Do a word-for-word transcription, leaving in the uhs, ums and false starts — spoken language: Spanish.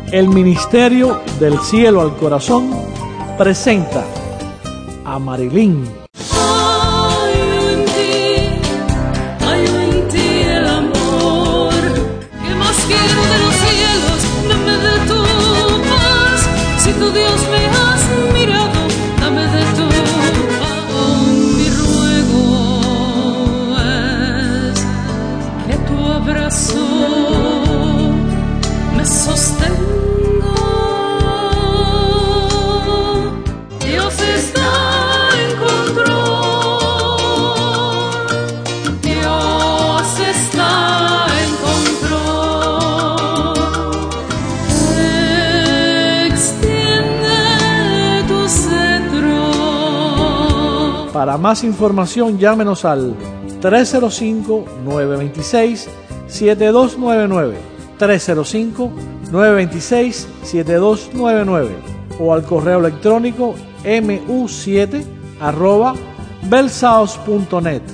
El Ministerio del Cielo al Corazón presenta a Marilyn. Tu Dios me has mirado, dame de tu paz. Mi ruego es que tu abrazo me sostenga. Dios está en control. Dios está en control. Para más información, llámenos al tres cero cinco, nueve dos seis, siete dos nueve nueve, tres cero cinco, nueve dos seis, siete dos nueve nueve o al correo electrónico emu siete arroba belsaos punto net.